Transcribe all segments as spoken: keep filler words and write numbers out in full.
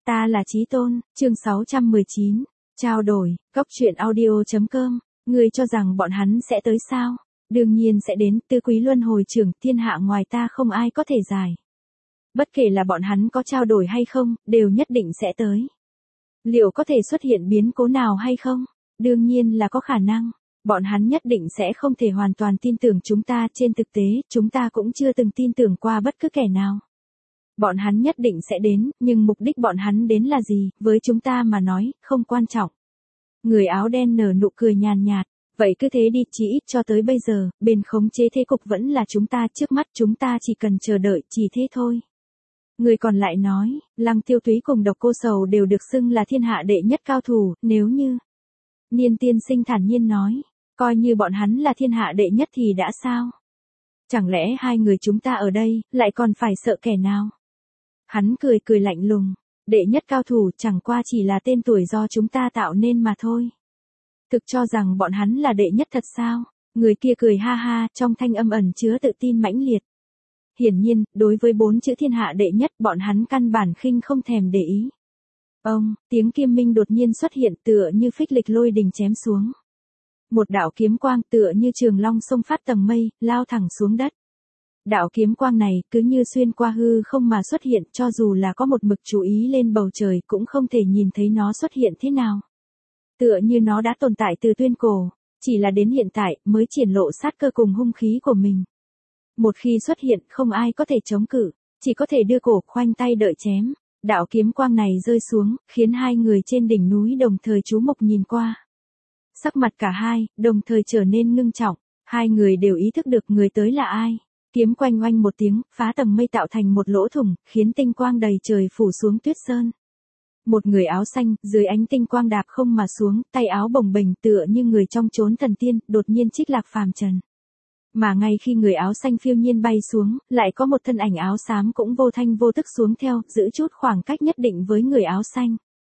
Ta là Chí Tôn, chương sáu trăm mười chín, trao đổi, góc truyện audio chấm com, ngươi cho rằng bọn hắn sẽ tới sao? Đương nhiên sẽ đến, Tư Quý luân hồi trưởng, thiên hạ ngoài ta không ai có thể giải. Bất kể là bọn hắn có trao đổi hay không, đều nhất định sẽ tới. Liệu có thể xuất hiện biến cố nào hay không? Đương nhiên là có khả năng. Bọn hắn nhất định sẽ không thể hoàn toàn tin tưởng chúng ta, trên thực tế, chúng ta cũng chưa từng tin tưởng qua bất cứ kẻ nào. Bọn hắn nhất định sẽ đến, nhưng mục đích bọn hắn đến là gì, với chúng ta mà nói, không quan trọng. Người áo đen nở nụ cười nhàn nhạt, vậy cứ thế đi, chỉ ít cho tới bây giờ, bên khống chế thế cục vẫn là chúng ta, trước mắt chúng ta chỉ cần chờ đợi, chỉ thế thôi. Người còn lại nói, Lăng Tiêu Túy cùng Độc Cô Sầu đều được xưng là thiên hạ đệ nhất cao thủ, nếu như... Niên tiên sinh thản nhiên nói, coi như bọn hắn là thiên hạ đệ nhất thì đã sao? Chẳng lẽ hai người chúng ta ở đây, lại còn phải sợ kẻ nào? Hắn cười cười lạnh lùng, đệ nhất cao thủ chẳng qua chỉ là tên tuổi do chúng ta tạo nên mà thôi. Thực cho rằng bọn hắn là đệ nhất thật sao? Người kia cười ha ha, trong thanh âm ẩn chứa tự tin mãnh liệt. Hiển nhiên, đối với bốn chữ thiên hạ đệ nhất, bọn hắn căn bản khinh không thèm để ý. Ông, tiếng kim minh đột nhiên xuất hiện tựa như phích lịch lôi đình chém xuống. Một đạo kiếm quang tựa như trường long xông phát tầng mây, lao thẳng xuống đất. Đạo kiếm quang này cứ như xuyên qua hư không mà xuất hiện, cho dù là có một mực chú ý lên bầu trời cũng không thể nhìn thấy nó xuất hiện thế nào. Tựa như nó đã tồn tại từ tuyên cổ, chỉ là đến hiện tại mới triển lộ sát cơ cùng hung khí của mình. Một khi xuất hiện không ai có thể chống cự, chỉ có thể đưa cổ khoanh tay đợi chém. Đạo kiếm quang này rơi xuống, khiến hai người trên đỉnh núi đồng thời chú mục nhìn qua. Sắc mặt cả hai, đồng thời trở nên ngưng trọng, hai người đều ý thức được người tới là ai. Kiếm quanh oanh một tiếng, phá tầng mây tạo thành một lỗ thủng, khiến tinh quang đầy trời phủ xuống tuyết sơn. Một người áo xanh, dưới ánh tinh quang đạp không mà xuống, tay áo bồng bềnh tựa như người trong chốn thần tiên, đột nhiên trích lạc phàm trần. Mà ngay khi người áo xanh phiêu nhiên bay xuống, lại có một thân ảnh áo xám cũng vô thanh vô tức xuống theo, giữ chút khoảng cách nhất định với người áo xanh.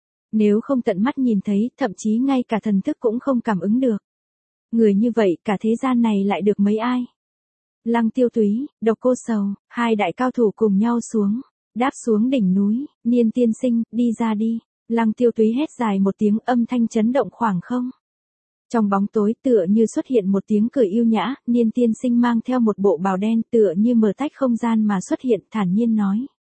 Nếu không tận mắt nhìn thấy, thậm chí ngay cả thần thức cũng không cảm ứng được. Người như vậy, cả thế gian này lại được mấy ai? Lăng Tiêu Túy, Độc Cô Sầu, hai đại cao thủ cùng nhau xuống, đáp xuống đỉnh núi, Niên tiên sinh, đi ra đi. Lăng Tiêu Túy hét dài một tiếng, âm thanh chấn động khoảng không. Trong bóng tối tựa như xuất hiện một tiếng cười yêu nhã, Niên tiên sinh mang theo một bộ bào đen tựa như mở tách không gian mà xuất hiện, thản nhiên nói.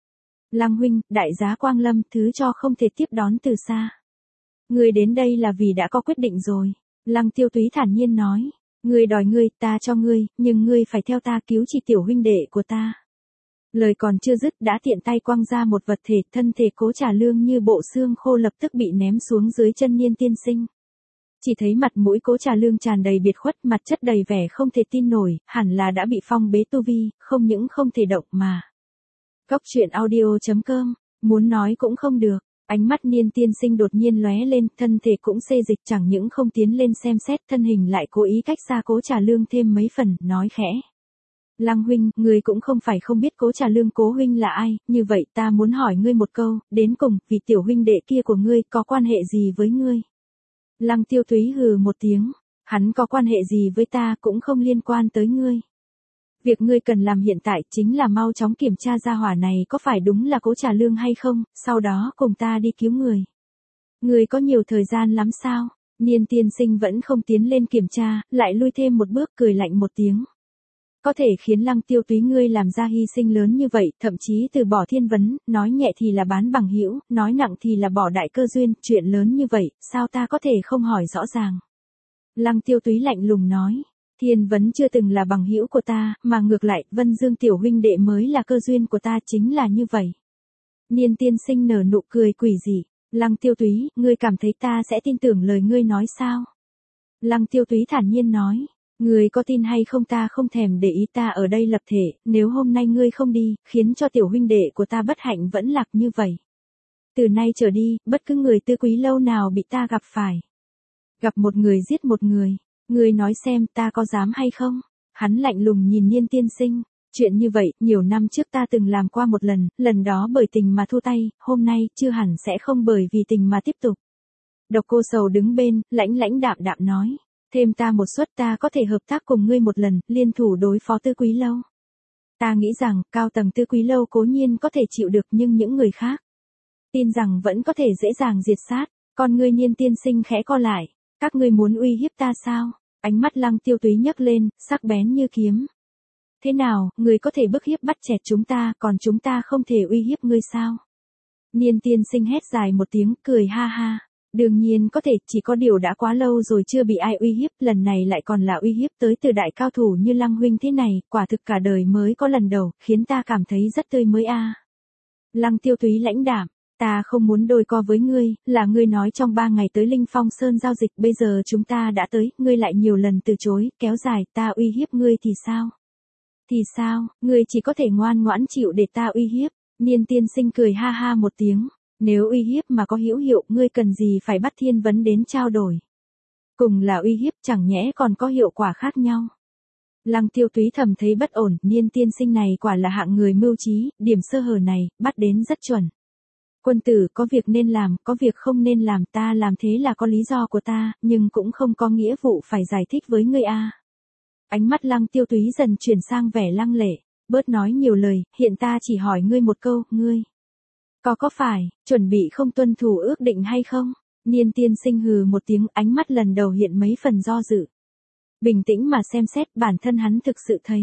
Lăng huynh, đại giá quang lâm, thứ cho không thể tiếp đón từ xa. Người đến đây là vì đã có quyết định rồi. Lăng Tiêu Túy thản nhiên nói. Ngươi đòi ngươi, ta cho ngươi, nhưng ngươi phải theo ta cứu chỉ tiểu huynh đệ của ta. Lời còn chưa dứt đã tiện tay quăng ra một vật thể, thân thể Cố Trà Lương như bộ xương khô lập tức bị ném xuống dưới chân Niên tiên sinh. Chỉ thấy mặt mũi Cố Trà Lương tràn đầy biệt khuất, mặt chất đầy vẻ không thể tin nổi, hẳn là đã bị phong bế tu vi, không những không thể động mà. Góc truyện audio chấm com, muốn nói cũng không được. Ánh mắt Niên tiên sinh đột nhiên lóe lên, thân thể cũng xê dịch, chẳng những không tiến lên xem xét, thân hình lại cố ý cách xa Cố Trà Lương thêm mấy phần, nói khẽ. Lăng huynh, ngươi cũng không phải không biết Cố Trà Lương cố huynh là ai, như vậy ta muốn hỏi ngươi một câu, đến cùng, vì tiểu huynh đệ kia của ngươi có quan hệ gì với ngươi? Lăng Tiêu Túy hừ một tiếng, hắn có quan hệ gì với ta cũng không liên quan tới ngươi. Việc ngươi cần làm hiện tại chính là mau chóng kiểm tra ra hỏa này có phải đúng là Cố Trà Lương hay không, sau đó cùng ta đi cứu người. Ngươi có nhiều thời gian lắm sao? Niên tiên sinh vẫn không tiến lên kiểm tra, lại lui thêm một bước, cười lạnh một tiếng. Có thể khiến Lăng Tiêu Túy ngươi làm ra hy sinh lớn như vậy, thậm chí từ bỏ thiên vấn, nói nhẹ thì là bán bằng hữu, nói nặng thì là bỏ đại cơ duyên, chuyện lớn như vậy, sao ta có thể không hỏi rõ ràng? Lăng Tiêu Túy lạnh lùng nói. Thiên vấn chưa từng là bằng hữu của ta, mà ngược lại, Vân Dương tiểu huynh đệ mới là cơ duyên của ta, chính là như vậy. Niên tiên sinh nở nụ cười quỷ dị. Lăng Tiêu Túy, ngươi cảm thấy ta sẽ tin tưởng lời ngươi nói sao? Lăng Tiêu Túy thản nhiên nói. Ngươi có tin hay không ta không thèm để ý, ta ở đây lập thể, nếu hôm nay ngươi không đi, khiến cho tiểu huynh đệ của ta bất hạnh vẫn lạc như vậy. Từ nay trở đi, bất cứ người Tư Quý lâu nào bị ta gặp phải. Gặp một người giết một người. Ngươi nói xem ta có dám hay không? Hắn lạnh lùng nhìn Niên tiên sinh. Chuyện như vậy, nhiều năm trước ta từng làm qua một lần, lần đó bởi tình mà thu tay, hôm nay, chưa hẳn sẽ không bởi vì tình mà tiếp tục. Độc Cô Sầu đứng bên, lãnh lãnh đạm đạm nói. Thêm ta một suất, ta có thể hợp tác cùng ngươi một lần, liên thủ đối phó Tư Quý lâu. Ta nghĩ rằng, cao tầng Tư Quý lâu cố nhiên có thể chịu được, nhưng những người khác. tin rằng vẫn có thể dễ dàng diệt sát. Con ngươi Niên tiên sinh khẽ co lại. Các ngươi muốn uy hiếp ta sao? Ánh mắt Lăng Tiêu Túy nhấc lên, sắc bén như kiếm. Thế nào, ngươi có thể bức hiếp bắt chẹt chúng ta, còn chúng ta không thể uy hiếp ngươi sao? Niên tiên sinh hét dài một tiếng, cười ha ha. Đương nhiên có thể, chỉ có điều đã quá lâu rồi chưa bị ai uy hiếp, lần này lại còn là uy hiếp tới từ đại cao thủ như Lăng huynh thế này, quả thực cả đời mới có lần đầu, khiến ta cảm thấy rất tươi mới a. Lăng Tiêu Túy lãnh đạm, ta không muốn đôi co với ngươi, là ngươi nói trong ba ngày tới Linh Phong Sơn giao dịch, bây giờ chúng ta đã tới, ngươi lại nhiều lần từ chối, kéo dài, ta uy hiếp ngươi thì sao? Thì sao, ngươi chỉ có thể ngoan ngoãn chịu để ta uy hiếp. Niên tiên sinh cười ha ha một tiếng. Nếu uy hiếp mà có hữu hiệu, ngươi cần gì phải bắt Thiên Vấn đến trao đổi. Cùng là uy hiếp chẳng nhẽ còn có hiệu quả khác nhau. Lăng Tiêu Túy thầm thấy bất ổn, Niên tiên sinh này quả là hạng người mưu trí, điểm sơ hở này, bắt đến rất chuẩn. Quân tử có việc nên làm, có việc không nên làm, ta làm thế là có lý do của ta, nhưng cũng không có nghĩa vụ phải giải thích với ngươi a. Ánh mắt Lăng Tiêu Túy dần chuyển sang vẻ lăng lệ, bớt nói nhiều lời, hiện ta chỉ hỏi ngươi một câu, ngươi có có phải chuẩn bị không tuân thủ ước định hay không? Niên tiên sinh hừ một tiếng, ánh mắt lần đầu hiện mấy phần do dự. Bình tĩnh mà xem xét, bản thân hắn thực sự thấy.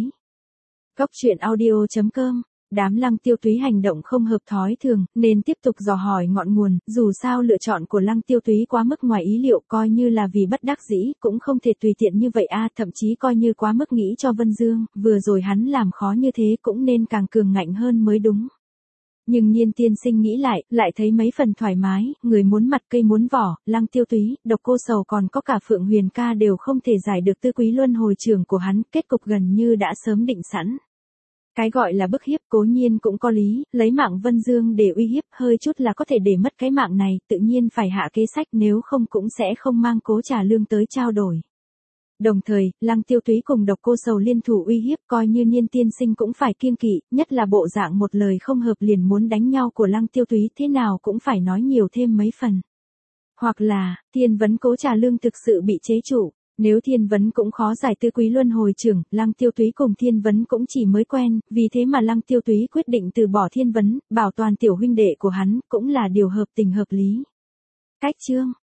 Góc truyện audio chấm com. Đám Lăng Tiêu Túy hành động không hợp thói thường, nên tiếp tục dò hỏi ngọn nguồn, dù sao lựa chọn của Lăng Tiêu Túy quá mức ngoài ý liệu, coi như là vì bất đắc dĩ, cũng không thể tùy tiện như vậy a, thậm chí coi như quá mức nghĩ cho Vân Dương, vừa rồi hắn làm khó như thế cũng nên càng cường ngạnh hơn mới đúng. Nhưng Niên tiên sinh nghĩ lại, lại thấy mấy phần thoải mái, người muốn mặt cây muốn vỏ, Lăng Tiêu Túy, Độc Cô Sầu còn có cả Phượng Huyền ca đều không thể giải được tư quý luân hồi trường của hắn, kết cục gần như đã sớm định sẵn. Cái gọi là bức hiếp cố nhiên cũng có lý, lấy mạng Vân Dương để uy hiếp hơi chút là có thể để mất cái mạng này, tự nhiên phải hạ kế sách, nếu không cũng sẽ không mang Cố Trà Lương tới trao đổi. Đồng thời, Lăng Tiêu Túy cùng Độc Cô Sầu liên thủ uy hiếp, coi như Niên tiên sinh cũng phải kiêng kỵ, nhất là bộ dạng một lời không hợp liền muốn đánh nhau của Lăng Tiêu Túy, thế nào cũng phải nói nhiều thêm mấy phần. Hoặc là, Thiên Vấn Cố Trà Lương thực sự bị chế trụ. Nếu Thiên Vấn cũng khó giải tư quý luân hồi trưởng, Lăng Tiêu Túy cùng Thiên Vấn cũng chỉ mới quen, vì thế mà Lăng Tiêu Túy quyết định từ bỏ Thiên Vấn, bảo toàn tiểu huynh đệ của hắn, cũng là điều hợp tình hợp lý. Cách chương